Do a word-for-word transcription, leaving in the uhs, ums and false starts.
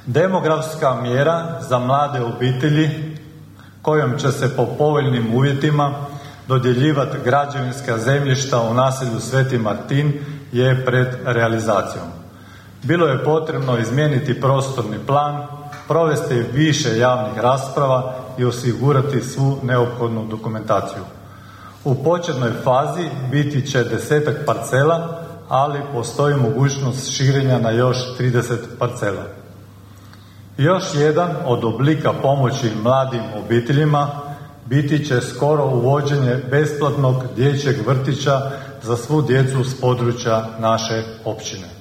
Demografska mjera za mlade obitelji kojom će se po povoljnim uvjetima dodjeljivati građevinska zemljišta u naselju Sveti Martin je pred realizacijom. Bilo je potrebno izmijeniti prostorni plan, provesti više javnih rasprava i osigurati svu neophodnu dokumentaciju. U početnoj fazi biti će desetak parcela, ali postoji mogućnost širenja na još trideset parcela. Još jedan od oblika pomoći mladim obiteljima biti će skoro uvođenje besplatnog dječjeg vrtića za svu djecu s područja naše općine.